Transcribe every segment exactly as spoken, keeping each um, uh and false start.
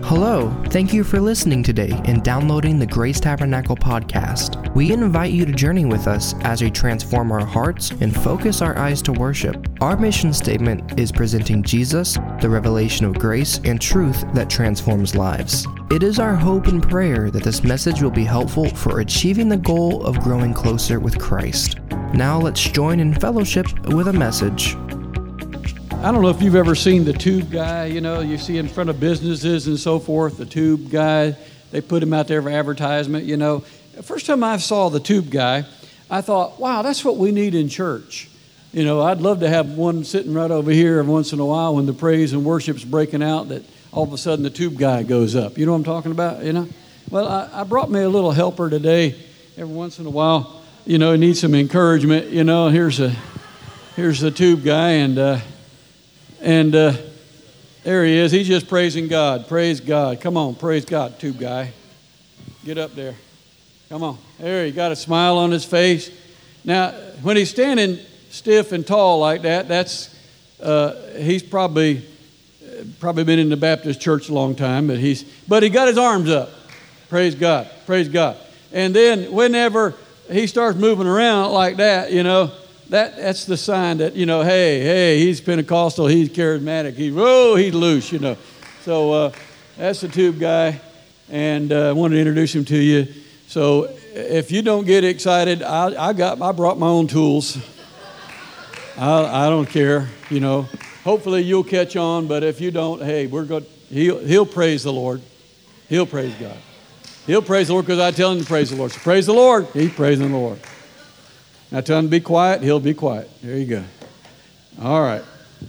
Hello, thank you for listening today and downloading the Grace Tabernacle podcast. We invite you to journey with us as we transform our hearts and focus our eyes to worship. Our mission statement is presenting Jesus, the revelation of grace and truth that transforms lives. It is our hope and prayer that this message will be helpful for achieving the goal of growing closer with Christ. Now let's join in fellowship with a message. I don't know if you've ever seen the tube guy, you know, you see in front of businesses and so forth, the tube guy, they put him out there for advertisement, you know. The first time I saw the tube guy, I thought, wow, that's what we need in church. You know, I'd love to have one sitting right over here every once in a while when the praise and worship's breaking out, that all of a sudden the tube guy goes up. You know what I'm talking about, you know? Well, I, I brought me a little helper today. Every once in a while, you know, he needs some encouragement, you know. Here's a, here's the tube guy, and... uh And uh, there he is. He's just praising God. Praise God. Come on, praise God, tube guy. Get up there. Come on. There, he got a smile on his face. Now, when he's standing stiff and tall like that, that's uh, he's probably probably been in the Baptist church a long time, but he's but he got his arms up. Praise God. Praise God. And then whenever he starts moving around like that, you know, That that's the sign that, you know, hey, hey, he's Pentecostal, he's charismatic, he, whoa, he's loose, you know. So uh, that's the tube guy, and uh, I wanted to introduce him to you. So if you don't get excited, I, I got, I brought my own tools. I, I don't care, you know. Hopefully you'll catch on, but if you don't, hey, we're going. He'll he'll praise the Lord. He'll praise God. He'll praise the Lord because I tell him to praise the Lord. So praise the Lord. He's praising the Lord. Now tell him to be quiet, he'll be quiet. There you go. All right.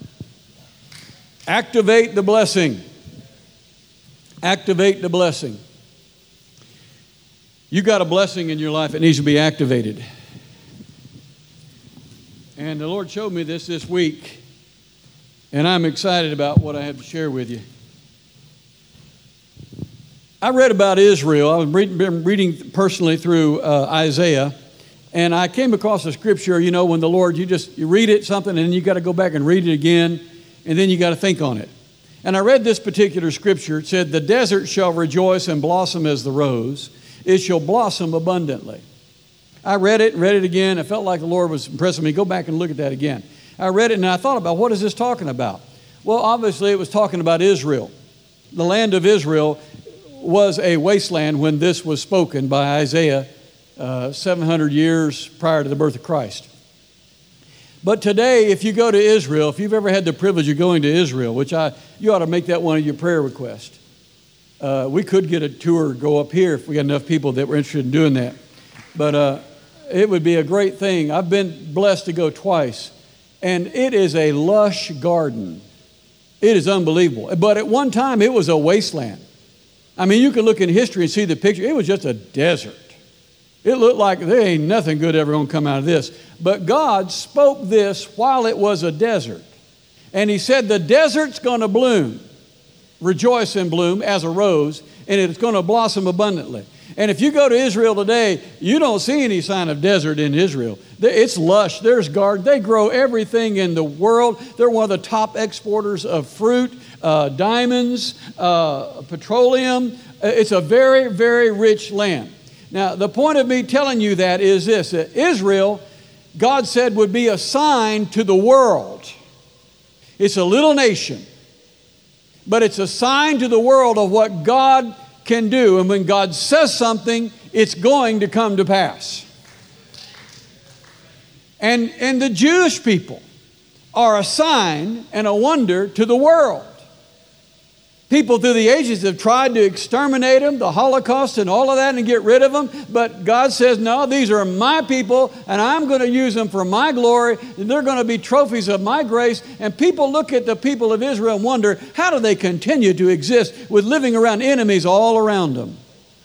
Activate the blessing. Activate the blessing. You got a blessing in your life that needs to be activated. And the Lord showed me this this week, and I'm excited about what I have to share with you. I read about Israel. I was reading, reading personally through uh, Isaiah. And I came across a scripture, you know, when the Lord, you just, you read it, something, and then you got to go back and read it again, and then you got to think on it. And I read this particular scripture. It said, the desert shall rejoice and blossom as the rose. It shall blossom abundantly. I read it and read it again. I felt like the Lord was impressing me. Go back and look at that again. I read it, and I thought about, what is this talking about? Well, obviously, it was talking about Israel. The land of Israel was a wasteland when this was spoken by Isaiah Uh, seven hundred years prior to the birth of Christ. But today, if you go to Israel, if you've ever had the privilege of going to Israel, which I, you ought to make that one of your prayer requests. Uh, we could get a tour, go up here if we got enough people that were interested in doing that. But uh, it would be a great thing. I've been blessed to go twice, and it is a lush garden. It is unbelievable. But at one time, it was a wasteland. I mean, you can look in history and see the picture. It was just a desert. It looked like there ain't nothing good ever going to come out of this. But God spoke this while it was a desert. And he said, the desert's going to bloom, rejoice and bloom as a rose, and it's going to blossom abundantly. And if you go to Israel today, you don't see any sign of desert in Israel. It's lush. There's garden. They grow everything in the world. They're one of the top exporters of fruit, uh, diamonds, uh, petroleum. It's a very, very rich land. Now, the point of me telling you that is this, that Israel, God said, would be a sign to the world. It's a little nation, but it's a sign to the world of what God can do. And when God says something, it's going to come to pass. And, and the Jewish people are a sign and a wonder to the world. People through the ages have tried to exterminate them, the Holocaust and all of that, and get rid of them. But God says, no, these are my people, and I'm going to use them for my glory. And they're going to be trophies of my grace. And people look at the people of Israel and wonder, how do they continue to exist with living around enemies all around them?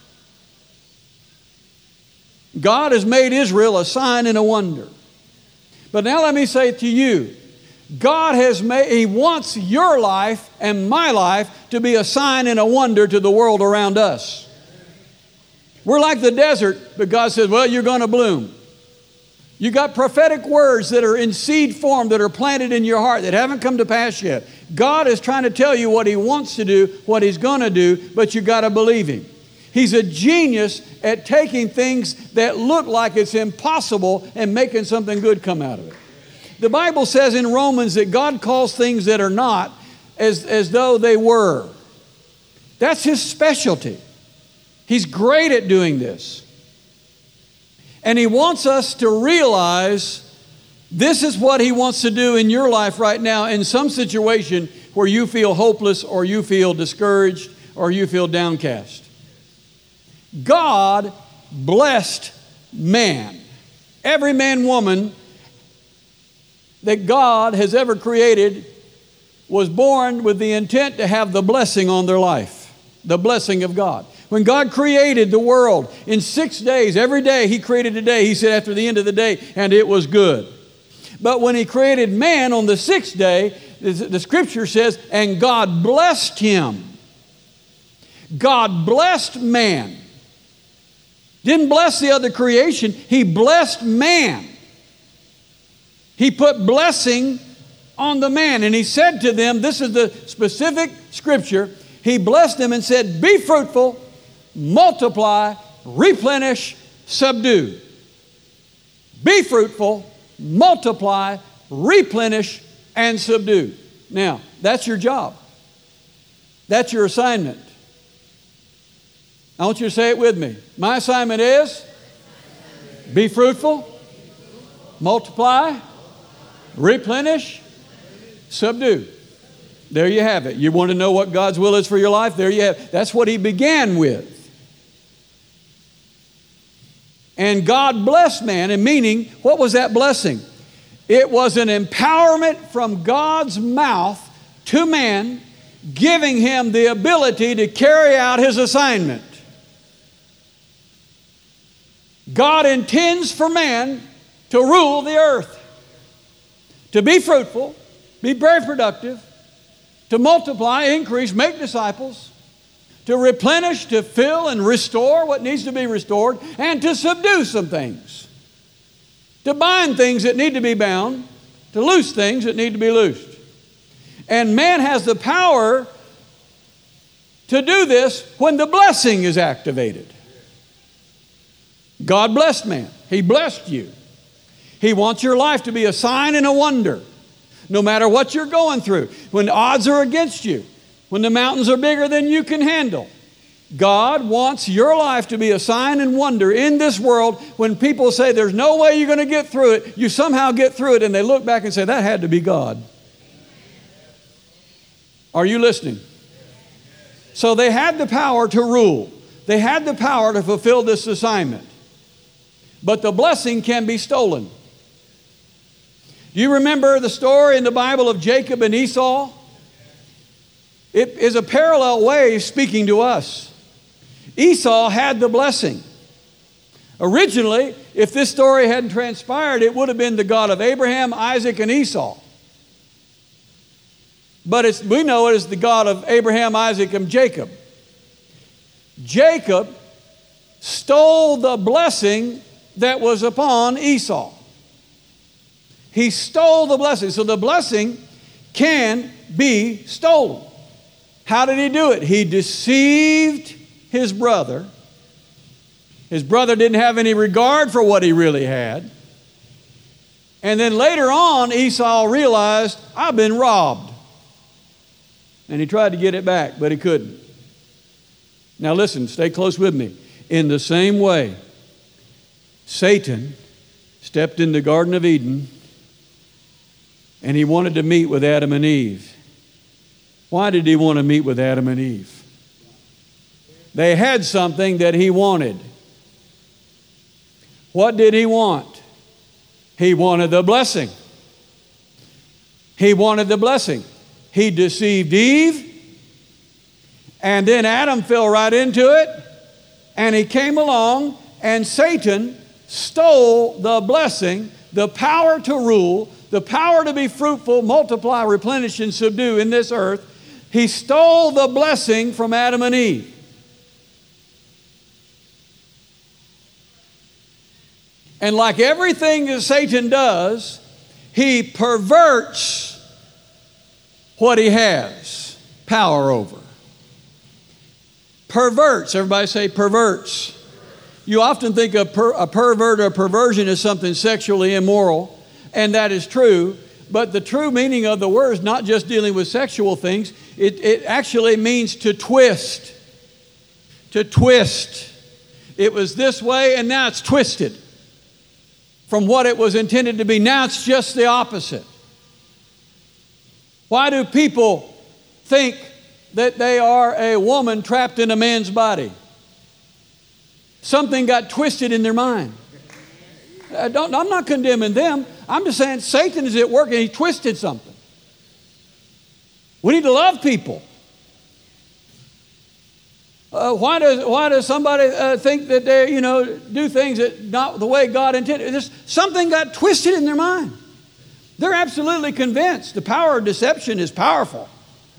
God has made Israel a sign and a wonder. But now let me say to you, God has made, He wants your life and my life to be a sign and a wonder to the world around us. We're like the desert, but God says, well, you're going to bloom. You got prophetic words that are in seed form that are planted in your heart that haven't come to pass yet. God is trying to tell you what He wants to do, what He's going to do, but you got to believe Him. He's a genius at taking things that look like it's impossible and making something good come out of it. The Bible says in Romans that God calls things that are not as, as though they were. That's His specialty. He's great at doing this. And He wants us to realize this is what He wants to do in your life right now in some situation where you feel hopeless or you feel discouraged or you feel downcast. God blessed man. Every man, woman that God has ever created was born with the intent to have the blessing on their life, the blessing of God. When God created the world in six days, every day He created a day, He said after the end of the day, and it was good. But when He created man on the sixth day, the Scripture says, and God blessed him. God blessed man. Didn't bless the other creation, He blessed man. He put blessing on the man, and He said to them, this is the specific Scripture, He blessed them and said, be fruitful, multiply, replenish, subdue. Be fruitful, multiply, replenish, and subdue. Now, that's your job. That's your assignment. I want you to say it with me. My assignment is be fruitful, multiply, replenish, subdue. There you have it. You want to know what God's will is for your life? There you have it. That's what He began with. And God blessed man, and meaning, what was that blessing? It was an empowerment from God's mouth to man, giving him the ability to carry out his assignment. God intends for man to rule the earth, to be fruitful, be very productive, to multiply, increase, make disciples, to replenish, to fill and restore what needs to be restored, and to subdue some things, to bind things that need to be bound, to loose things that need to be loosed. And man has the power to do this when the blessing is activated. God blessed man. He blessed you. He wants your life to be a sign and a wonder, no matter what you're going through. When odds are against you, when the mountains are bigger than you can handle, God wants your life to be a sign and wonder in this world. When people say there's no way you're going to get through it, you somehow get through it, and they look back and say, that had to be God. Are you listening? So they had the power to rule. They had the power to fulfill this assignment. But the blessing can be stolen. Do you remember the story in the Bible of Jacob and Esau? It is a parallel way speaking to us. Esau had the blessing. Originally, if this story hadn't transpired, it would have been the God of Abraham, Isaac, and Esau. But it's, we know it as the God of Abraham, Isaac, and Jacob. Jacob stole the blessing that was upon Esau. He stole the blessing. So the blessing can be stolen. How did he do it? He deceived his brother. His brother didn't have any regard for what he really had. And then later on, Esau realized, I've been robbed. And he tried to get it back, but he couldn't. Now listen, stay close with me. In the same way, Satan stepped in the Garden of Eden and he wanted to meet with Adam and Eve. Why did he want to meet with Adam and Eve? They had something that he wanted. What did he want? He wanted the blessing. He wanted the blessing. He deceived Eve, and then Adam fell right into it, and he came along, and Satan stole the blessing, the power to rule, the power to be fruitful, multiply, replenish, and subdue in this earth. He stole the blessing from Adam and Eve. And like everything that Satan does, he perverts what he has power over. Perverts. Everybody say perverts. You often think of per, a pervert or a perversion as something sexually immoral, and that is true. But the true meaning of the word is not just dealing with sexual things. It, it actually means to twist. To twist. It was this way, and now it's twisted from what it was intended to be. Now it's just the opposite. Why do people think that they are a woman trapped in a man's body? Something got twisted in their mind. I don't, I'm not condemning them. I'm just saying Satan is at work and he twisted something. We need to love people. Uh, why does why does somebody uh, think that they you know do things that not the way God intended? There's, something got twisted in their mind. They're absolutely convinced the power of deception is powerful.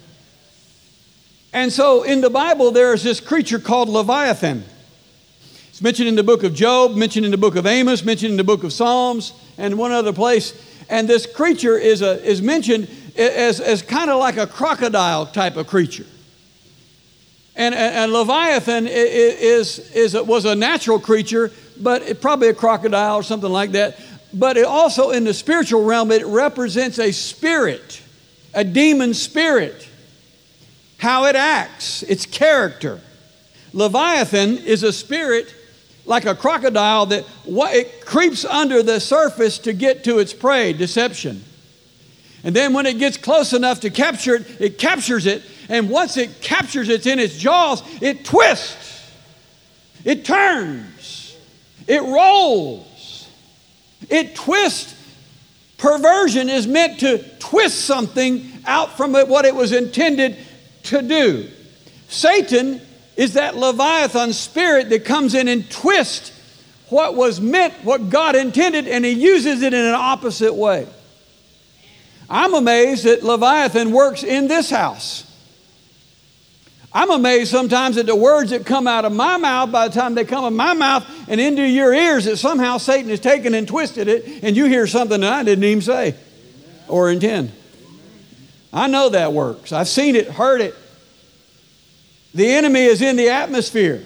And so in the Bible there is this creature called Leviathan. It's mentioned in the book of Job, mentioned in the book of Amos, mentioned in the book of Psalms, and one other place. And this creature is a, is mentioned as, as kind of like a crocodile type of creature. And, and Leviathan is, is, is, was a natural creature, but it, probably a crocodile or something like that. But it also in the spiritual realm, it represents a spirit, a demon spirit, how it acts, its character. Leviathan is a spirit like a crocodile that it creeps under the surface to get to its prey, deception. And then when it gets close enough to capture it, it captures it. And once it captures it in its jaws, it twists. It turns. It rolls. It twists. Perversion is meant to twist something out from it, what it was intended to do. Satan is that Leviathan spirit that comes in and twists what was meant, what God intended, and he uses it in an opposite way. I'm amazed that Leviathan works in this house. I'm amazed sometimes at the words that come out of my mouth, by the time they come in my mouth and into your ears, that somehow Satan has taken and twisted it, and you hear something that I didn't even say or intend. I know that works. I've seen it, heard it. The enemy is in the atmosphere.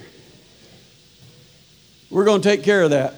We're going to take care of that.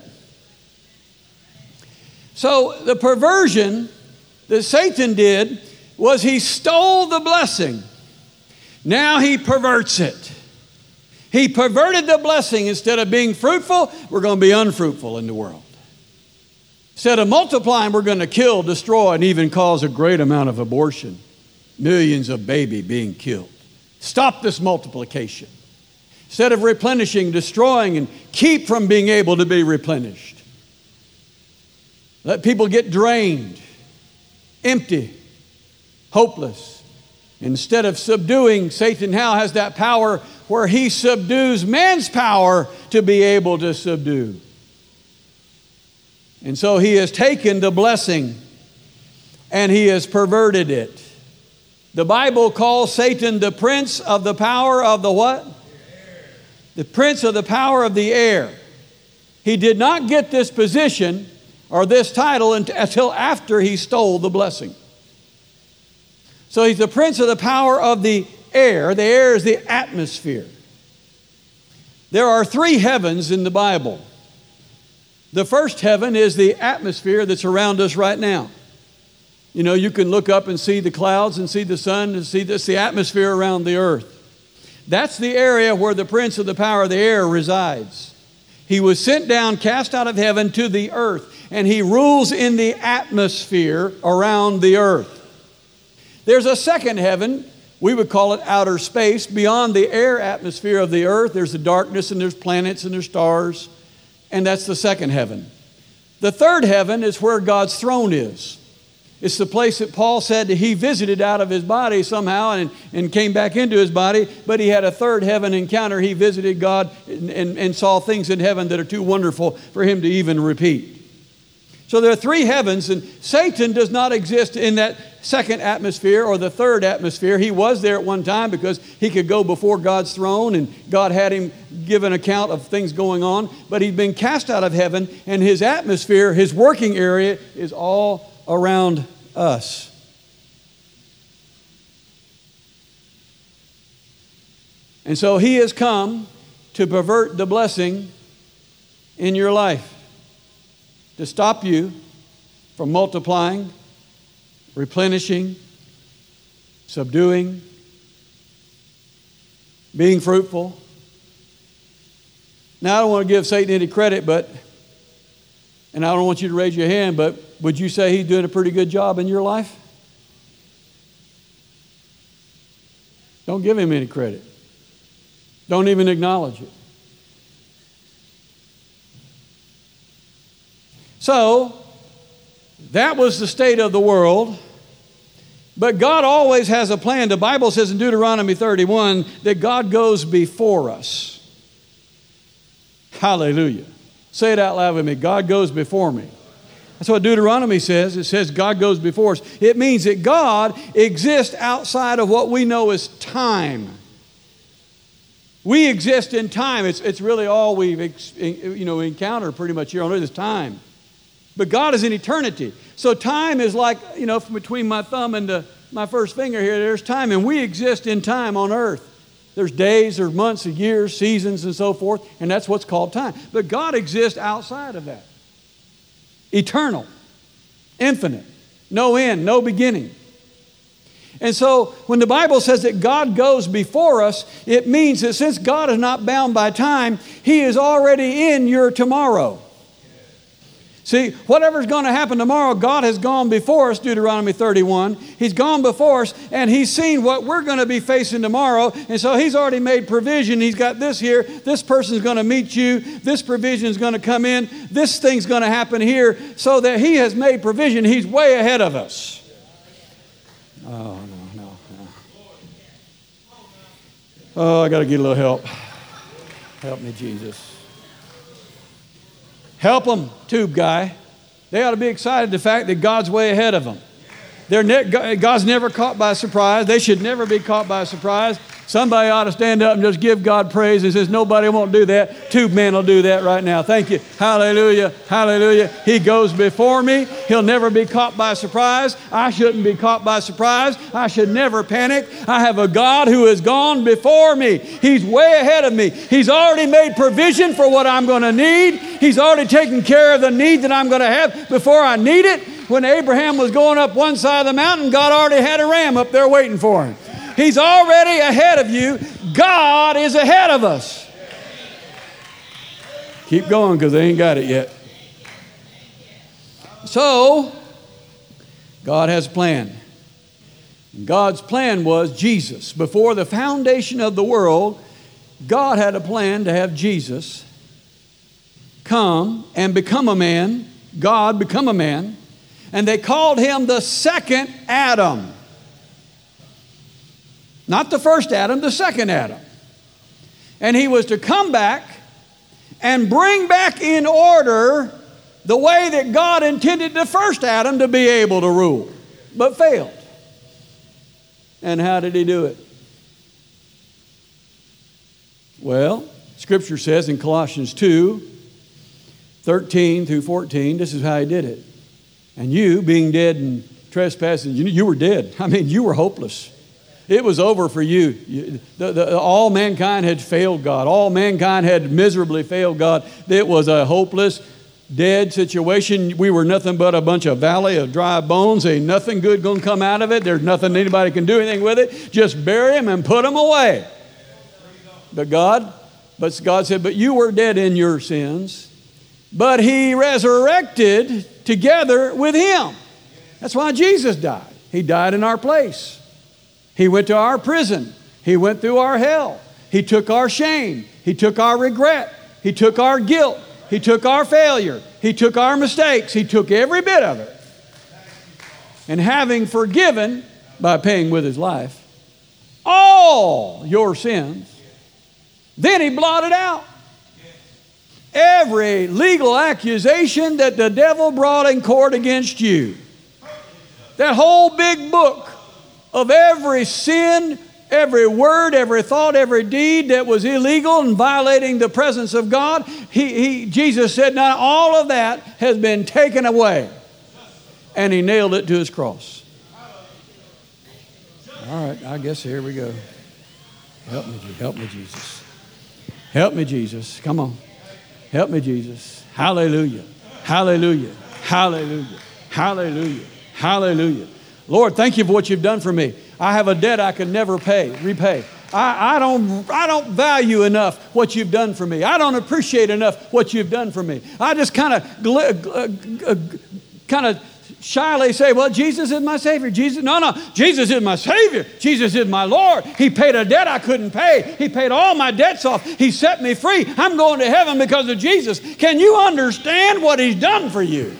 So the perversion that Satan did was he stole the blessing. Now he perverts it. He perverted the blessing. Instead of being fruitful, we're going to be unfruitful in the world. Instead of multiplying, we're going to kill, destroy, and even cause a great amount of abortion. Millions of babies being killed. Stop this multiplication. Instead of replenishing, destroying, and keep from being able to be replenished. Let people get drained, empty, hopeless. Instead of subduing, Satan now has that power where he subdues man's power to be able to subdue. And so he has taken the blessing and he has perverted it. The Bible calls Satan the prince of the power of the what? The prince of the power of the air. He did not get this position or this title until after he stole the blessing. So he's the prince of the power of the air. The air is the atmosphere. There are three heavens in the Bible. The first heaven is the atmosphere that's around us right now. You know, you can look up and see the clouds and see the sun and see this, the atmosphere around the earth. That's the area where the prince of the power of the air resides. He was sent down, cast out of heaven to the earth, and he rules in the atmosphere around the earth. There's a second heaven. We would call it outer space. Beyond the air atmosphere of the earth, there's the darkness and there's planets and there's stars. And that's the second heaven. The third heaven is where God's throne is. It's the place that Paul said that he visited out of his body somehow and, and came back into his body, but he had a third heaven encounter. He visited God and, and, and saw things in heaven that are too wonderful for him to even repeat. So there are three heavens, and Satan does not exist in that second atmosphere or the third atmosphere. He was there at one time because he could go before God's throne, and God had him give an account of things going on, but he'd been cast out of heaven, and his atmosphere, his working area, is all around us. And so he has come to pervert the blessing in your life, to stop you from multiplying, replenishing, subduing, being fruitful. Now, I don't want to give Satan any credit, but, and I don't want you to raise your hand, but would you say he's doing a pretty good job in your life? Don't give him any credit. Don't even acknowledge it. So, that was the state of the world. But God always has a plan. The Bible says in Deuteronomy thirty-one that God goes before us. Hallelujah. Say it out loud with me. God goes before me. That's what Deuteronomy says. It says God goes before us. It means that God exists outside of what we know as time. We exist in time. It's, it's really all we've you know, encountered pretty much here on earth is time. But God is in eternity. So time is like, you know, from between my thumb and the, my first finger here, there's time. And we exist in time on earth. There's days, there's months, years, seasons, and so forth. And that's what's called time. But God exists outside of that. Eternal. Infinite. No end, no beginning. And so when the Bible says that God goes before us, it means that since God is not bound by time, He is already in your tomorrow. See, whatever's going to happen tomorrow, God has gone before us, Deuteronomy thirty-one. He's gone before us, and He's seen what we're going to be facing tomorrow. And so He's already made provision. He's got this here. This person's going to meet you. This provision is going to come in. This thing's going to happen here, so that He has made provision. He's way ahead of us. Oh, no, no, no. Oh, I got to get a little help. Help me, Jesus. Help them, tube guy. They ought to be excited the fact that God's way ahead of them. They're ne- God's never caught by surprise. They should never be caught by surprise. Somebody ought to stand up and just give God praise and says, nobody won't do that. Tube man will do that right now. Thank you. Hallelujah. Hallelujah. He goes before me. He'll never be caught by surprise. I shouldn't be caught by surprise. I should never panic. I have a God who has gone before me. He's way ahead of me. He's already made provision for what I'm going to need. He's already taken care of the need that I'm going to have before I need it. When Abraham was going up one side of the mountain, God already had a ram up there waiting for him. He's already ahead of you. God is ahead of us. Keep going because they ain't got it yet. So, God has a plan. God's plan was Jesus. Before the foundation of the world, God had a plan to have Jesus come and become a man. God become a man. And they called him the second Adam. Not the first Adam, the second Adam. And he was to come back and bring back in order the way that God intended the first Adam to be able to rule, but failed. And how did he do it? Well, Scripture says in Colossians two, thirteen through fourteen, this is how he did it. And you, being dead in trespasses, you, you were dead. I mean, you were hopeless. It was over for you. you the, the, all mankind had failed God. All mankind had miserably failed God. It was a hopeless, dead situation. We were nothing but a bunch of valley of dry bones. Ain't nothing good going to come out of it. There's nothing anybody can do anything with it. Just bury them and put them away. But God, but God said, but you were dead in your sins. But He resurrected together with Him. That's why Jesus died. He died in our place. He went to our prison. He went through our hell. He took our shame. He took our regret. He took our guilt. He took our failure. He took our mistakes. He took every bit of it. And having forgiven, by paying with His life, all your sins, then He blotted out every legal accusation that the devil brought in court against you. That whole big book of every sin, every word, every thought, every deed that was illegal and violating the presence of God, he, he, Jesus said, now all of that has been taken away. And He nailed it to His cross. All right, I guess here we go. Help me, help me, Jesus. Help me, Jesus. Come on. Help me, Jesus. Hallelujah. Hallelujah. Hallelujah. Hallelujah. Hallelujah. Lord, thank you for what you've done for me. I have a debt I can never pay, repay. I, I don't I don't value enough what you've done for me. I don't appreciate enough what you've done for me. I just kind of uh, kind of shyly say, well, Jesus is my Savior. Jesus, no, no, Jesus is my Savior. Jesus is my Lord. He paid a debt I couldn't pay. He paid all my debts off. He set me free. I'm going to heaven because of Jesus. Can you understand what He's done for you?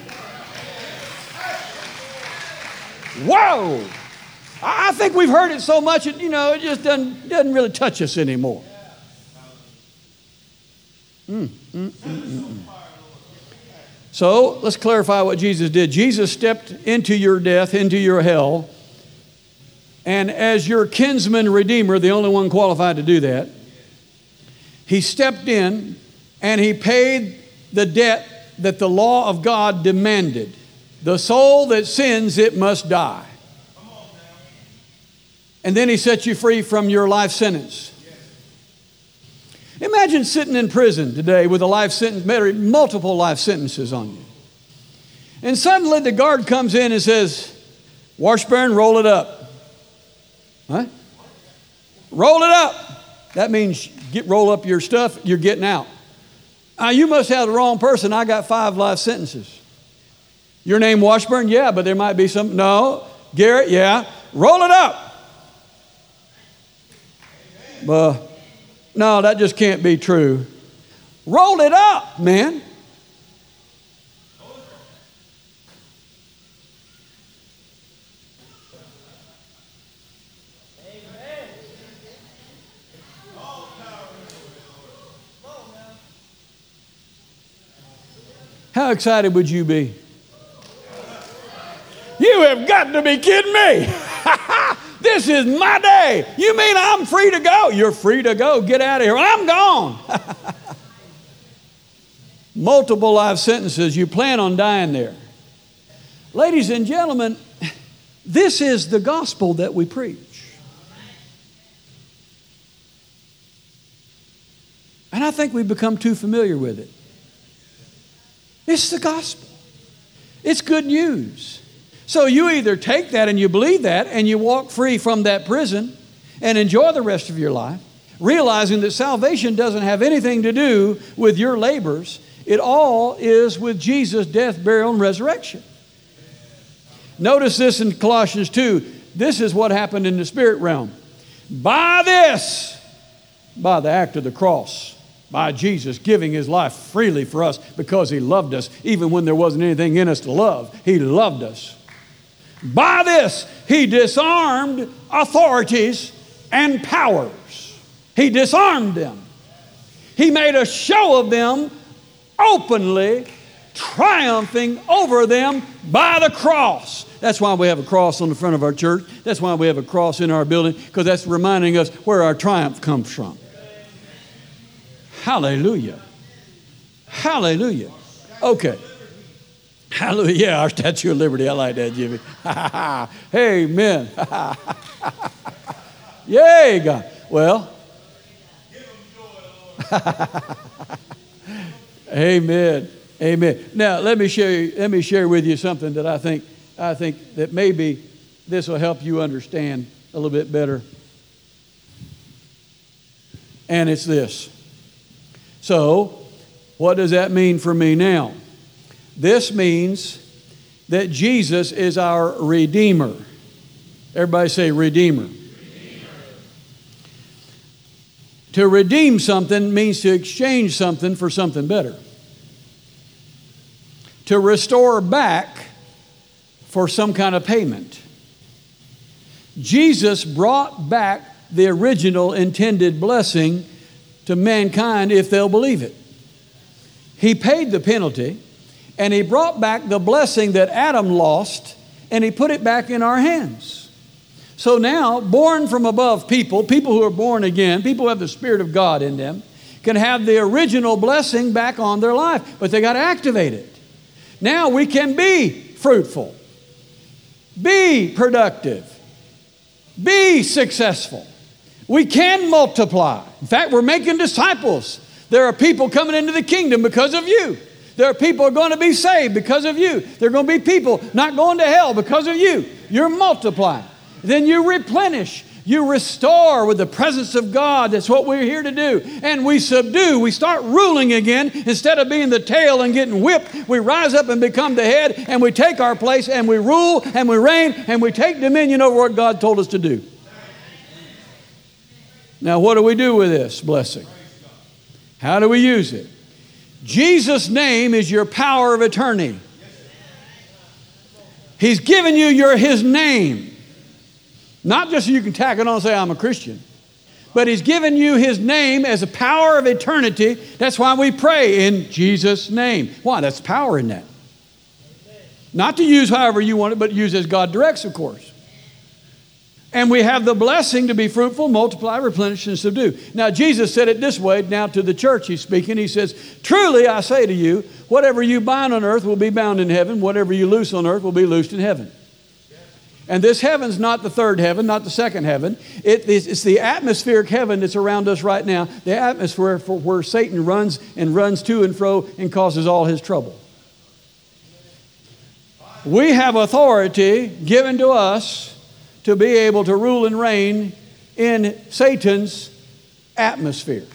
Whoa! I think we've heard it so much, it, you know, it just doesn't, doesn't really touch us anymore. Mm, mm, mm, mm, mm. So let's clarify what Jesus did. Jesus stepped into your death, into your hell, and as your kinsman redeemer, the only one qualified to do that, He stepped in and He paid the debt that the law of God demanded. The soul that sins, it must die. And then He set you free from your life sentence. Imagine sitting in prison today with a life sentence, multiple life sentences on you. And suddenly the guard comes in and says, Washburn, roll it up. What? Roll it up. That means get roll up your stuff, you're getting out. Now, you must have the wrong person. I got five life sentences. Your name Washburn? Yeah, but there might be some. No. Garrett? Yeah. Roll it up. Uh, no, that just can't be true. Roll it up, man. How excited would you be? You have got to be kidding me. This is my day. You mean I'm free to go? You're free to go. Get out of here. I'm gone. Multiple life sentences. You plan on dying there. Ladies and gentlemen, this is the gospel that we preach. And I think we've become too familiar with it. It's the gospel. It's good news. So you either take that and you believe that and you walk free from that prison and enjoy the rest of your life, realizing that salvation doesn't have anything to do with your labors. It all is with Jesus' death, burial, and resurrection. Notice this in Colossians two. This is what happened in the spirit realm. By this, by the act of the cross, by Jesus giving His life freely for us because He loved us, even when there wasn't anything in us to love, He loved us. By this, He disarmed authorities and powers. He disarmed them. He made a show of them, openly triumphing over them by the cross. That's why we have a cross on the front of our church. That's why we have a cross in our building, because that's reminding us where our triumph comes from. Hallelujah. Hallelujah. Okay. Hallelujah. Yeah, our Statue of Liberty. I like that, Jimmy. Amen. Yay, God. Well. Amen. Amen. Now, let me share, let me share with you something that I think, I think that maybe this will help you understand a little bit better. And it's this. So, what does that mean for me now? This means that Jesus is our Redeemer. Everybody say Redeemer. Redeemer. To redeem something means to exchange something for something better. To restore back for some kind of payment. Jesus brought back the original intended blessing to mankind if they'll believe it. He paid the penalty, and He brought back the blessing that Adam lost, and He put it back in our hands. So now, born from above people, people who are born again, people who have the Spirit of God in them, can have the original blessing back on their life, but they got to activate it. Now we can be fruitful, be productive, be successful. We can multiply. In fact, we're making disciples. There are people coming into the kingdom because of you. There are people who are going to be saved because of you. There are going to be people not going to hell because of you. You're multiplying. Then you replenish. You restore with the presence of God. That's what we're here to do. And we subdue. We start ruling again. Instead of being the tail and getting whipped, we rise up and become the head, and we take our place, and we rule, and we reign, and we take dominion over what God told us to do. Now, what do we do with this blessing? How do we use it? Jesus' name is your power of attorney. He's given you your His name. Not just so you can tack it on and say, I'm a Christian. But He's given you His name as a power of eternity. That's why we pray in Jesus' name. Why? That's power in that. Not to use however you want it, but use as God directs, of course. And we have the blessing to be fruitful, multiply, replenish, and subdue. Now, Jesus said it this way. Now, to the church He's speaking. He says, truly I say to you, whatever you bind on earth will be bound in heaven. Whatever you loose on earth will be loosed in heaven. And this heaven's not the third heaven, not the second heaven. It is, it's the atmospheric heaven that's around us right now. The atmosphere for where Satan runs and runs to and fro and causes all his trouble. We have authority given to us to be able to rule and reign in Satan's atmosphere.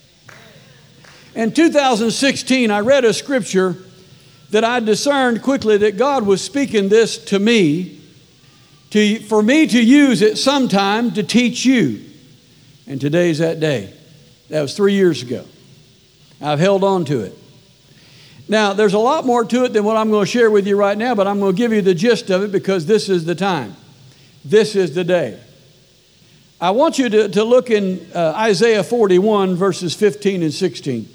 In two thousand sixteen, I read a scripture that I discerned quickly that God was speaking this to me. To, for me to use it sometime to teach you. And today's that day. That was three years ago. I've held on to it. Now, there's a lot more to it than what I'm going to share with you right now, but I'm going to give you the gist of it because this is the time. This is the day. I want you to, to look in uh, Isaiah forty-one, verses fifteen and sixteen.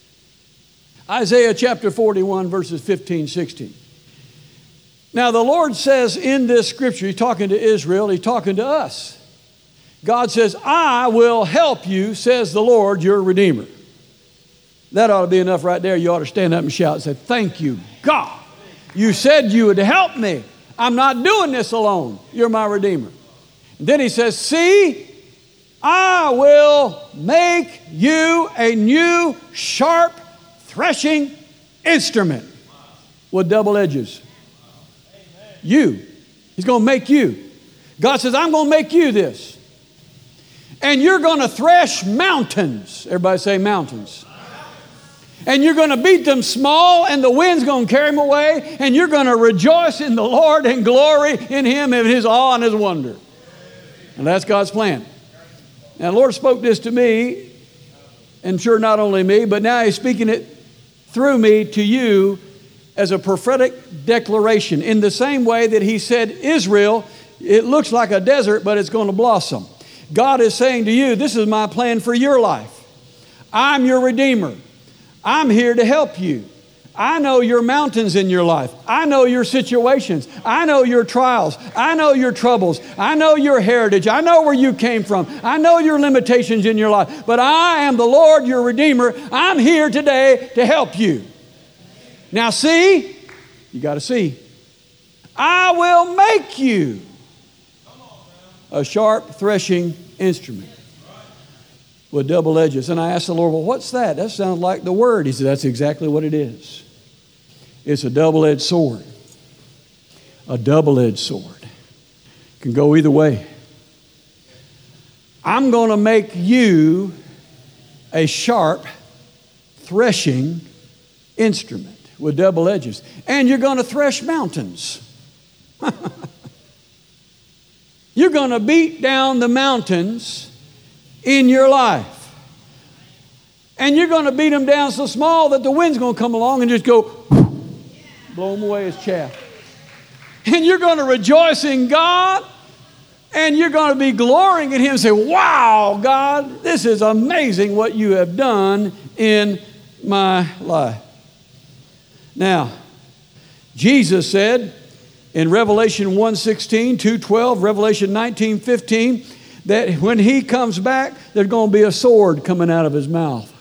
Isaiah chapter forty-one, verses fifteen, sixteen. Now, the Lord says in this scripture, He's talking to Israel, He's talking to us. God says, I will help you, says the Lord, your Redeemer. That ought to be enough right there. You ought to stand up and shout and say, thank you, God. You said you would help me. I'm not doing this alone. You're my Redeemer. And then He says, see, I will make you a new, sharp, threshing instrument with double edges. You. He's going to make you. God says, I'm going to make you this. And you're going to thresh mountains. Everybody say mountains. And you're going to beat them small, and the wind's going to carry them away, and you're going to rejoice in the Lord and glory in Him and His awe and His wonder. And that's God's plan. Now, the Lord spoke this to me, and sure, not only me, but now He's speaking it through me to you as a prophetic declaration. In the same way that He said, Israel, it looks like a desert, but it's going to blossom. God is saying to you, this is my plan for your life. I'm your Redeemer. I'm here to help you. I know your mountains in your life. I know your situations. I know your trials. I know your troubles. I know your heritage. I know where you came from. I know your limitations in your life. But I am the Lord, your Redeemer. I'm here today to help you. Now see, you got to see. I will make you a sharp threshing instrument with double edges. And I asked the Lord, well, what's that? That sounds like the word. He said, that's exactly what it is. It's a double-edged sword. A double-edged sword. Can go either way. I'm going to make you a sharp threshing instrument with double edges. And you're going to thresh mountains. You're going to beat down the mountains in your life. And you're going to beat them down so small that the wind's going to come along and just go blow them away as chaff. And you're going to rejoice in God. And you're going to be glorying in Him and say, wow, God, this is amazing what you have done in my life. Now, Jesus said in Revelation one sixteen, two twelve, Revelation nineteen fifteen, that when He comes back, there's going to be a sword coming out of His mouth.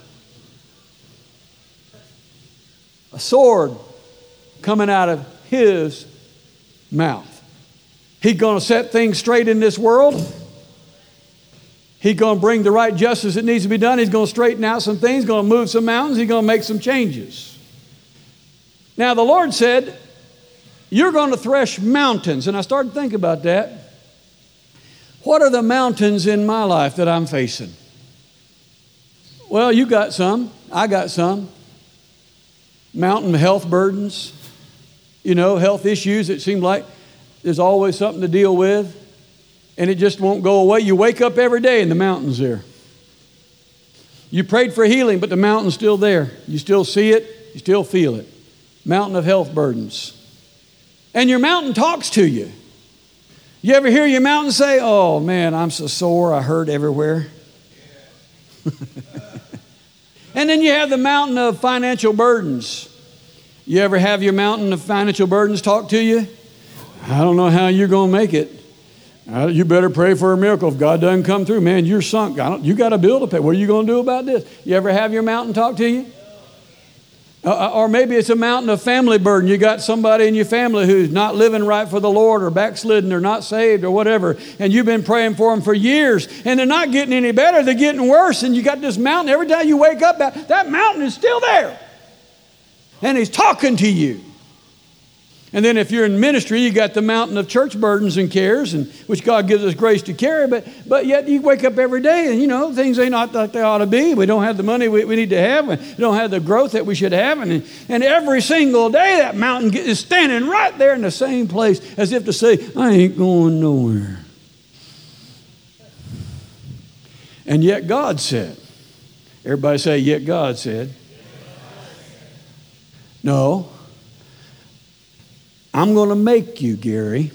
A sword coming out of His mouth. He's going to set things straight in this world. He's going to bring the right justice that needs to be done. He's going to straighten out some things, going to move some mountains. He's going to make some changes. Now, the Lord said, you're going to thresh mountains. And I started thinking about that. What are the mountains in my life that I'm facing? Well, you got some. I got some. Mountain health burdens. You know, health issues. It seems like there's always something to deal with. And it just won't go away. You wake up every day and the mountain's there. You prayed for healing, but the mountain's still there. You still see it. You still feel it. Mountain of health burdens. And your mountain talks to you. You ever hear your mountain say, oh man, I'm so sore, I hurt everywhere. And then you have the mountain of financial burdens. You ever have your mountain of financial burdens talk to you? I don't know how you're going to make it. Uh, you better pray for a miracle. If God doesn't come through, man, you're sunk. I don't, you got a bill to pay. What are you going to do about this? You ever have your mountain talk to you? Uh, or maybe it's a mountain of family burden. You got somebody in your family who's not living right for the Lord or backslidden or not saved or whatever, and you've been praying for them for years, and they're not getting any better. They're getting worse, and you got this mountain. Every time you wake up, that, that mountain is still there, and he's talking to you. And then if you're in ministry, you got the mountain of church burdens and cares, and which God gives us grace to carry, but but yet you wake up every day and, you know, things ain't not like they ought to be. We don't have the money we, we need to have. We don't have the growth that we should have. And, and every single day that mountain is standing right there in the same place as if to say, I ain't going nowhere. And yet God said, everybody say, yet God said. No. I'm going to make you, Gary.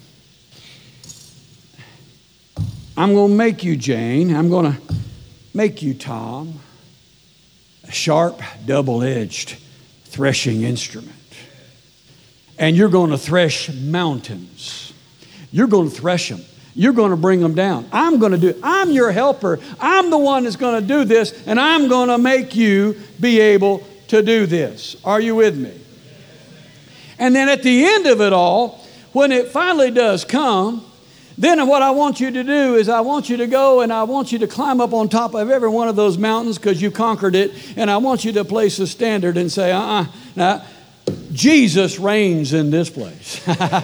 I'm going to make you, Jane. I'm going to make you, Tom, a sharp, double-edged threshing instrument. And you're going to thresh mountains. You're going to thresh them. You're going to bring them down. I'm going to do it. I'm your helper. I'm the one that's going to do this, and I'm going to make you be able to do this. Are you with me? And then at the end of it all, when it finally does come, then what I want you to do is I want you to go and I want you to climb up on top of every one of those mountains because you conquered it. And I want you to place a standard and say, uh-uh, now, Jesus reigns in this place.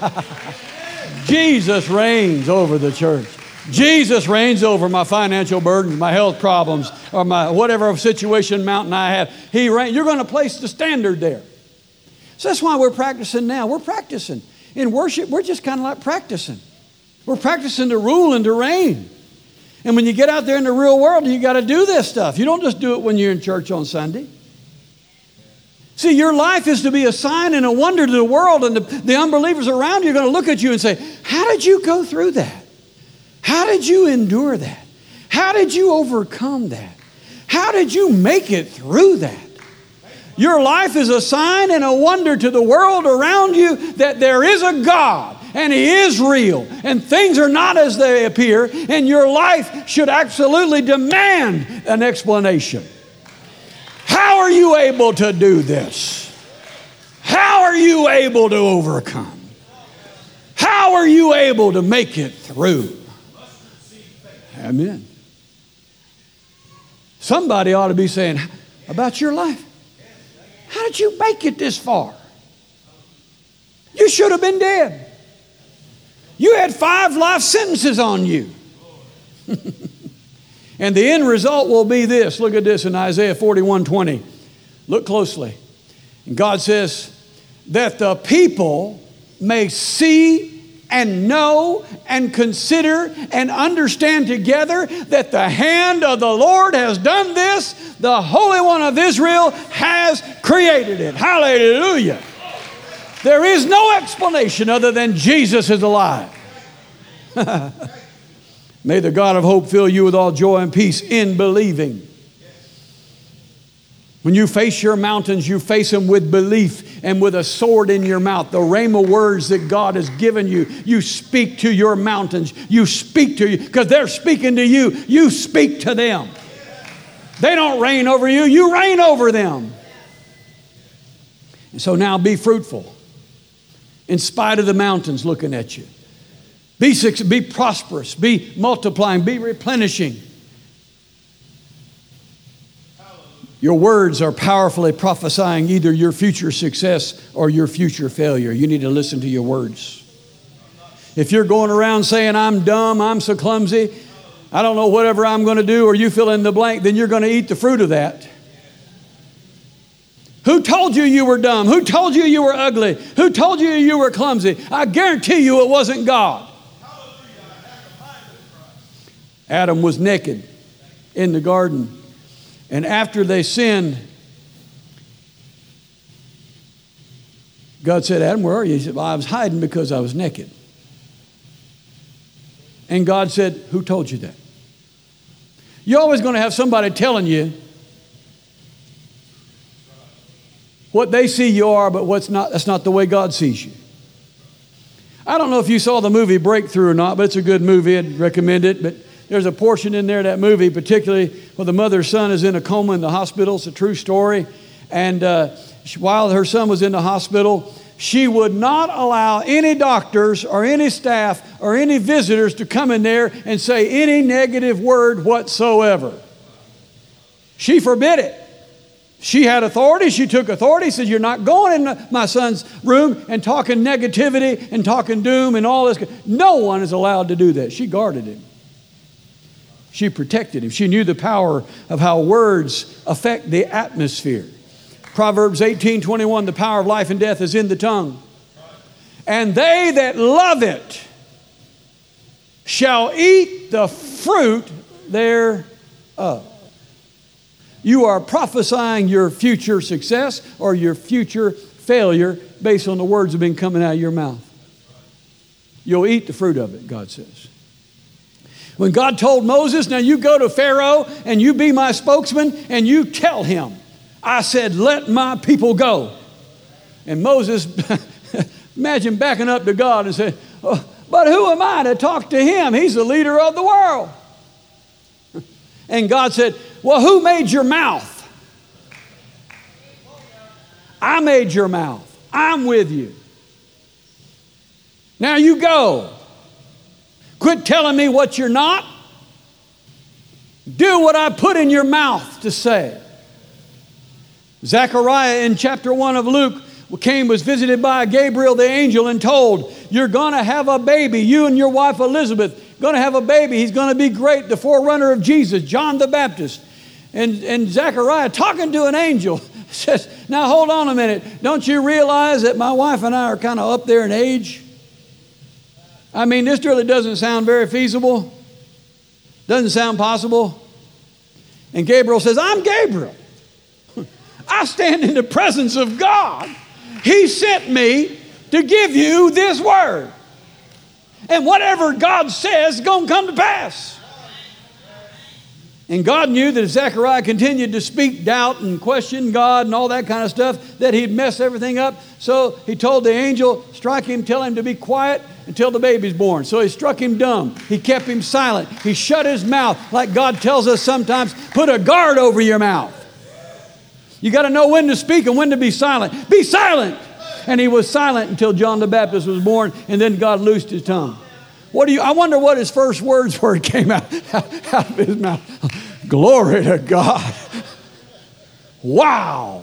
Jesus reigns over the church. Jesus reigns over my financial burdens, my health problems, or my whatever situation mountain I have. He reigns. You're going to place the standard there. So that's why we're practicing now. We're practicing. In worship, we're just kind of like practicing. We're practicing to rule and to reign. And when you get out there in the real world, you got to do this stuff. You don't just do it when you're in church on Sunday. See, your life is to be a sign and a wonder to the world, and the, the unbelievers around you are going to look at you and say, how did you go through that? How did you endure that? How did you overcome that? How did you make it through that? Your life is a sign and a wonder to the world around you that there is a God and He is real and things are not as they appear, and your life should absolutely demand an explanation. How are you able to do this? How are you able to overcome? How are you able to make it through? Amen. Somebody ought to be saying about your life, how did you make it this far? You should have been dead. You had five life sentences on you. And the end result will be this. Look at this in Isaiah forty-one twenty. Look closely. And God says, that the people may see and know and consider and understand together that the hand of the Lord has done this. The Holy One of Israel has created it. Hallelujah. There is no explanation other than Jesus is alive. May the God of hope fill you with all joy and peace in believing. When you face your mountains, you face them with belief and with a sword in your mouth. The rhema words that God has given you, you speak to your mountains. You speak to you because they're speaking to you. You speak to them. They don't reign over you. You reign over them. And so now be fruitful in spite of the mountains looking at you. Be, be prosperous. Be multiplying. Be replenishing. Your words are powerfully prophesying either your future success or your future failure. You need to listen to your words. If you're going around saying, I'm dumb, I'm so clumsy, I don't know whatever I'm going to do, or you fill in the blank, then you're going to eat the fruit of that. Who told you you were dumb? Who told you you were ugly? Who told you you were clumsy? I guarantee you it wasn't God. Adam was naked in the garden. And after they sinned, God said, Adam, where are you? He said, well, I was hiding because I was naked. And God said, who told you that? You're always going to have somebody telling you what they see you are, but what's not, that's not the way God sees you. I don't know if you saw the movie Breakthrough or not, but it's a good movie. I'd recommend it. But there's a portion in there, that movie, particularly where the mother's son is in a coma in the hospital. It's a true story. And uh, while her son was in the hospital, she would not allow any doctors or any staff or any visitors to come in there and say any negative word whatsoever. She forbid it. She had authority. She took authority. Said, you're not going in my son's room and talking negativity and talking doom and all this. No one is allowed to do that. She guarded him. She protected him. She knew the power of how words affect the atmosphere. Proverbs eighteen twenty-one, the power of life and death is in the tongue. And they that love it shall eat the fruit thereof. You are prophesying your future success or your future failure based on the words that have been coming out of your mouth. You'll eat the fruit of it, God says. When God told Moses, now you go to Pharaoh and you be my spokesman and you tell him, I said, let my people go. And Moses, imagine backing up to God and saying, oh, but who am I to talk to him? He's the leader of the world. And God said, well, who made your mouth? I made your mouth. I'm with you. Now you go. Quit telling me what you're not. Do what I put in your mouth to say. Zechariah in chapter one of Luke came, was visited by Gabriel the angel and told, you're going to have a baby. You and your wife Elizabeth going to have a baby. He's going to be great, the forerunner of Jesus, John the Baptist. And, and Zechariah, talking to an angel, says, now hold on a minute. Don't you realize that my wife and I are kind of up there in age? I mean, this really doesn't sound very feasible. Doesn't sound possible. And Gabriel says, I'm Gabriel. I stand in the presence of God. He sent me to give you this word. And whatever God says is going to come to pass. And God knew that if Zechariah continued to speak doubt and question God and all that kind of stuff, that he'd mess everything up. So he told the angel, strike him, tell him to be quiet until the baby's born. So he struck him dumb. He kept him silent. He shut his mouth, like God tells us sometimes, put a guard over your mouth. You got to know when to speak and when to be silent. Be silent. And he was silent until John the Baptist was born, and then God loosed his tongue. What do you? I wonder what his first words were. It came out, out of his mouth. Glory to God. Wow.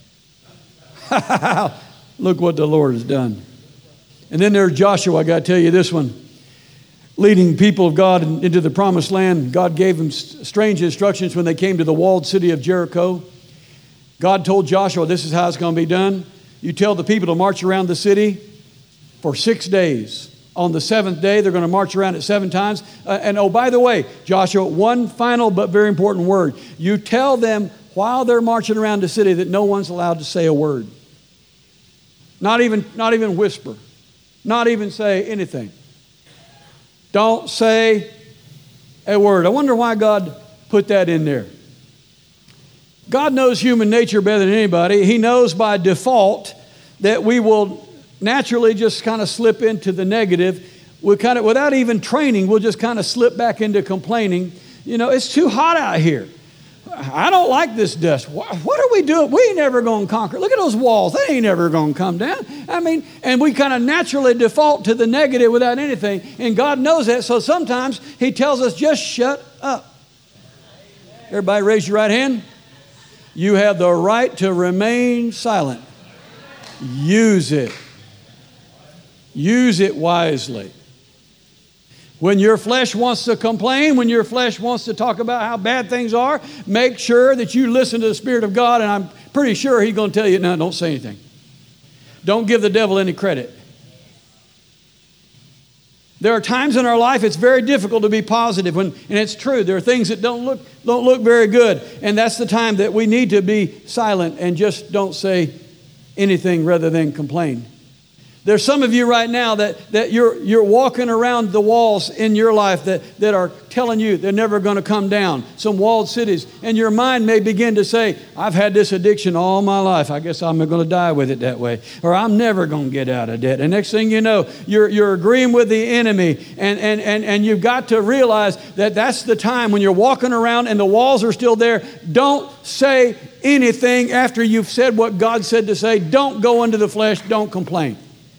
Look what the Lord has done. And then there's Joshua. I got to tell you this one. Leading people of God into the promised land. God gave them strange instructions when they came to the walled city of Jericho. God told Joshua, this is how it's going to be done. You tell the people to march around the city for six days. On the seventh day, they're going to march around it seven times. Uh, and oh, by the way, Joshua, one final but very important word. You tell them while they're marching around the city that no one's allowed to say a word. Not even, not even whisper. Not even say anything. Don't say a word. I wonder why God put that in there. God knows human nature better than anybody. He knows by default that we will naturally just kind of slip into the negative. We kind of, without even training, we'll just kind of slip back into complaining. You know, it's too hot out here. I don't like this dust. What are we doing? We ain't never going to conquer. Look at those walls. They ain't never going to come down. I mean, and we kind of naturally default to the negative without anything. And God knows that. So sometimes he tells us, just shut up. Everybody raise your right hand. You have the right to remain silent. Use it. Use it wisely. When your flesh wants to complain, when your flesh wants to talk about how bad things are, make sure that you listen to the Spirit of God, and I'm pretty sure He's going to tell you, no, don't say anything. Don't give the devil any credit. There are times in our life it's very difficult to be positive, when, and it's true. There are things that don't look, don't look very good, and that's the time that we need to be silent and just don't say anything rather than complain. There's some of you right now that, that you're, you're walking around the walls in your life that, that are telling you they're never going to come down, some walled cities. And your mind may begin to say, I've had this addiction all my life. I guess I'm going to die with it that way. Or I'm never going to get out of debt. And next thing you know, you're, you're agreeing with the enemy. And, and, and, and you've got to realize that that's the time when you're walking around and the walls are still there. Don't say anything after you've said what God said to say. Don't go into the flesh. Don't complain.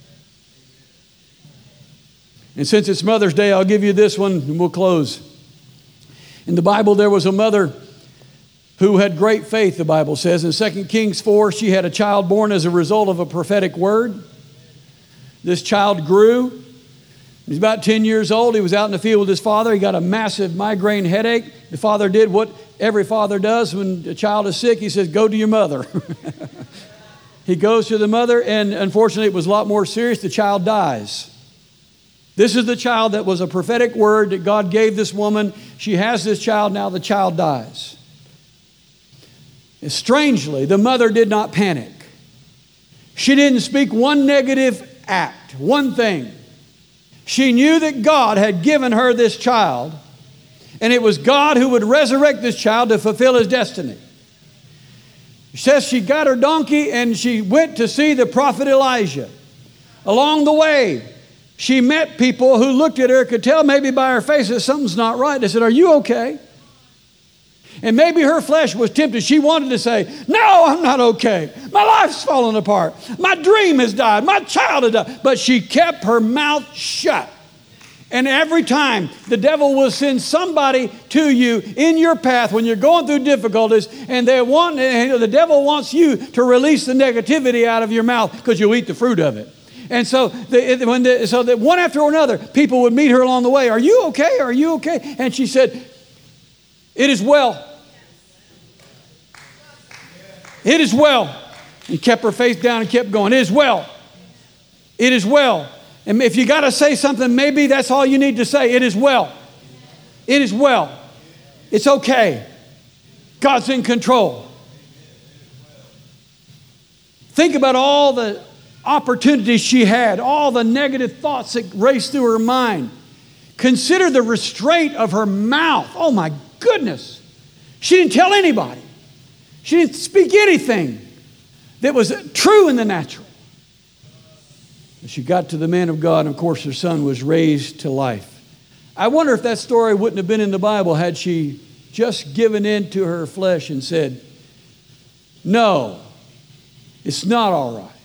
And since it's Mother's Day, I'll give you this one and we'll close. In the Bible, there was a mother who had great faith, the Bible says. In Second Kings four, she had a child born as a result of a prophetic word. This child grew. He was about ten years old. He was out in the field with his father. He got a massive migraine headache. The father did what every father does when a child is sick. He says, go to your mother. He goes to the mother, and unfortunately, it was a lot more serious. The child dies. This is the child that was a prophetic word that God gave this woman. She has this child, now the child dies. And strangely, the mother did not panic. She didn't speak one negative act, one thing. She knew that God had given her this child, and it was God who would resurrect this child to fulfill His destiny. She says she got her donkey and she went to see the prophet Elijah. Along the way, she met people who looked at her, could tell maybe by her face that something's not right. They said, are you okay? And maybe her flesh was tempted. She wanted to say, no, I'm not okay. My life's fallen apart. My dream has died. My child has died. But she kept her mouth shut. And every time the devil will send somebody to you in your path when you're going through difficulties, and they want, and the devil wants you to release the negativity out of your mouth because you'll eat the fruit of it. And so, the, when the, so that one after another, people would meet her along the way. Are you okay? Are you okay? And she said, it is well. It is well. And kept her face down and kept going. It is well. It is well. And if you got to say something, maybe that's all you need to say. It is well. It is well. It's okay. God's in control. Think about all the opportunities she had, all the negative thoughts that raced through her mind. Consider the restraint of her mouth. Oh my goodness. She didn't tell anybody. She didn't speak anything that was true in the natural. She got to the man of God, and of course her son was raised to life. I wonder if that story wouldn't have been in the Bible had she just given in to her flesh and said, no, it's not all right.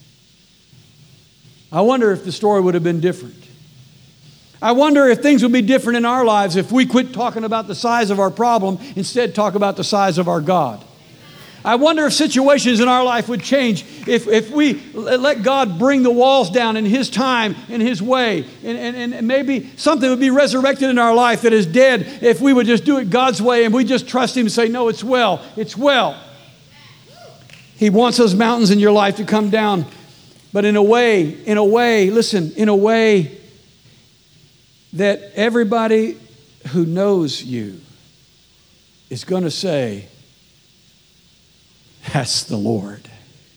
I wonder if the story would have been different. I wonder if things would be different in our lives if we quit talking about the size of our problem, instead talk about the size of our God. I wonder if situations in our life would change if, if we let God bring the walls down in His time, in His way. And, and, and maybe something would be resurrected in our life that is dead if we would just do it God's way and we just trust Him and say, no, it's well, it's well. He wants those mountains in your life to come down. But in a way, in a way, listen, in a way that everybody who knows you is going to say, that's the Lord.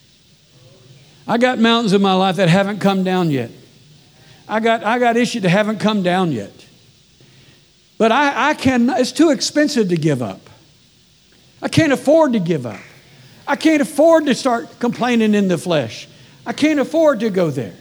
I got mountains in my life that haven't come down yet. I got, I got issues that haven't come down yet. But I, I can, it's too expensive to give up. I can't afford to give up. I can't afford to start complaining in the flesh. I can't afford to go there.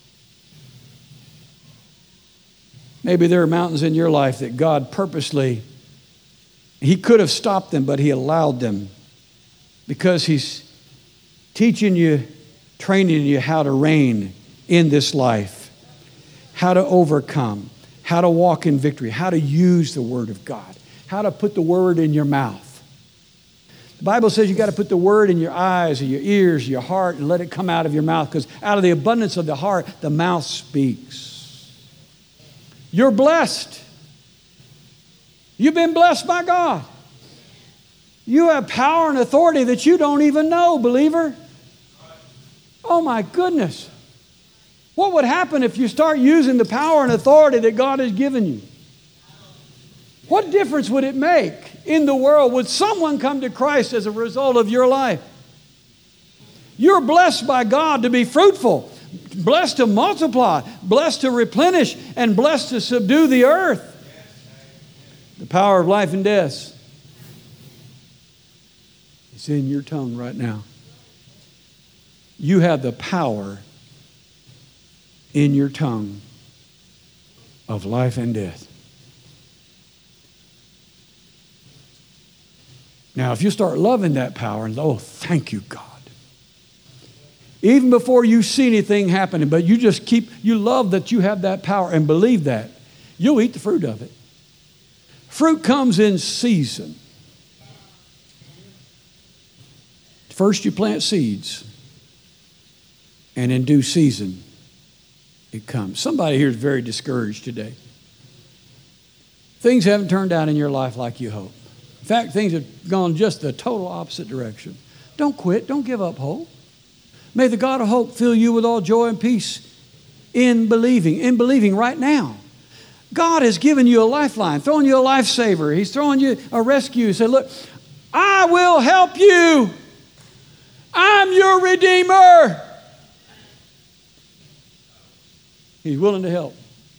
Maybe there are mountains in your life that God purposely, He could have stopped them, but He allowed them because He's teaching you, training you how to reign in this life, how to overcome, how to walk in victory, how to use the Word of God, how to put the Word in your mouth. The Bible says you got to put the word in your eyes, or your ears, your heart, and let it come out of your mouth, because out of the abundance of the heart, the mouth speaks. You're blessed. You've been blessed by God. You have power and authority that you don't even know, believer. Oh my goodness. What would happen if you start using the power and authority that God has given you? What difference would it make in the world? Would someone come to Christ as a result of your life? You're blessed by God to be fruitful, blessed to multiply, blessed to replenish, and blessed to subdue the earth. The power of life and death is in your tongue right now. You have the power in your tongue of life and death. Now, if you start loving that power, and oh, thank you, God. Even before you see anything happening, but you just keep, you love that you have that power and believe that, you'll eat the fruit of it. Fruit comes in season. First you plant seeds, and in due season it comes. Somebody here is very discouraged today. Things haven't turned out in your life like you hoped. In fact, things have gone just the total opposite direction. Don't quit. Don't give up hope. May the God of hope fill you with all joy and peace in believing, in believing right now. God has given you a lifeline, thrown you a lifesaver. He's throwing you a rescue. He said, look, I will help you. I'm your Redeemer. He's willing to help.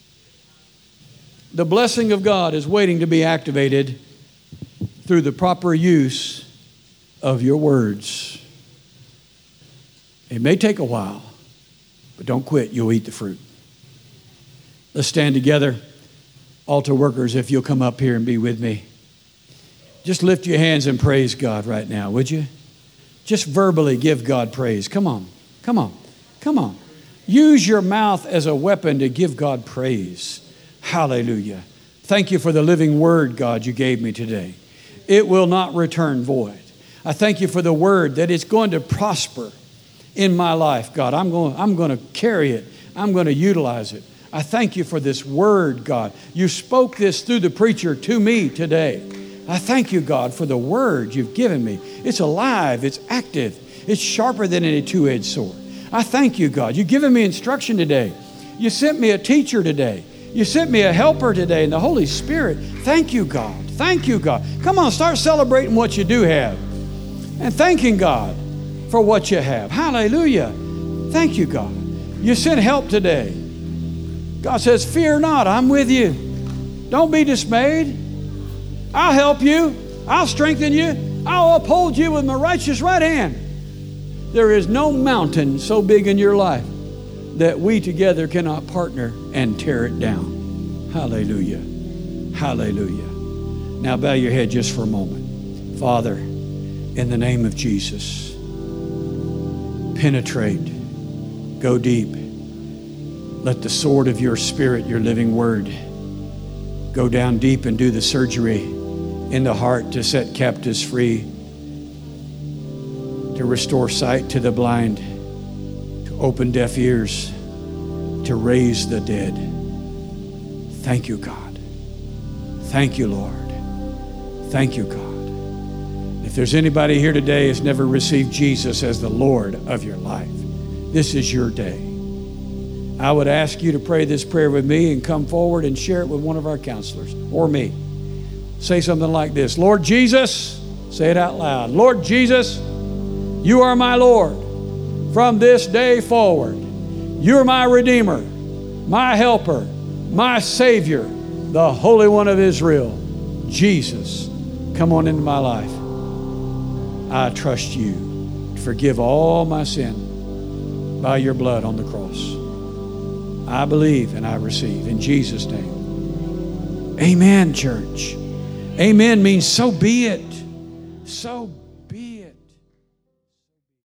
The blessing of God is waiting to be activated through the proper use of your words. It may take a while, but don't quit. You'll eat the fruit. Let's stand together. Altar workers, if you'll come up here and be with me. Just lift your hands and praise God right now, would you? Just verbally give God praise. Come on. Come on. Come on. Use your mouth as a weapon to give God praise. Hallelujah. Thank you for the living word, God, you gave me today. It will not return void. I thank you for the word that it's going to prosper in my life, God. I'm going, I'm going to carry it. I'm going to utilize it. I thank you for this word, God. You spoke this through the preacher to me today. I thank you, God, for the word you've given me. It's alive. It's active. It's sharper than any two-edged sword. I thank you, God. You've given me instruction today. You sent me a teacher today. You sent me a helper today in the Holy Spirit. Thank you, God. Thank you, God. Come on, start celebrating what you do have and thanking God for what you have. Hallelujah. Thank you, God. You sent help today. God says, fear not, I'm with you. Don't be dismayed. I'll help you. I'll strengthen you. I'll uphold you with my righteous right hand. There is no mountain so big in your life that we together cannot partner and tear it down. Hallelujah. Hallelujah. Now bow your head just for a moment. Father, in the name of Jesus, penetrate, go deep. Let the sword of your Spirit, your living word, go down deep and do the surgery in the heart to set captives free, to restore sight to the blind, to open deaf ears, to raise the dead. Thank you, God. Thank you, Lord. Thank you, God. If there's anybody here today who's never received Jesus as the Lord of your life, this is your day. I would ask you to pray this prayer with me and come forward and share it with one of our counselors or me. Say something like this. Lord Jesus, say it out loud. Lord Jesus, you are my Lord. From this day forward, you're my Redeemer, my Helper, my Savior, the Holy One of Israel. Jesus, come on into my life. I trust you to forgive all my sin by your blood on the cross. I believe and I receive in Jesus' name. Amen, church. Amen means so be it. So be it.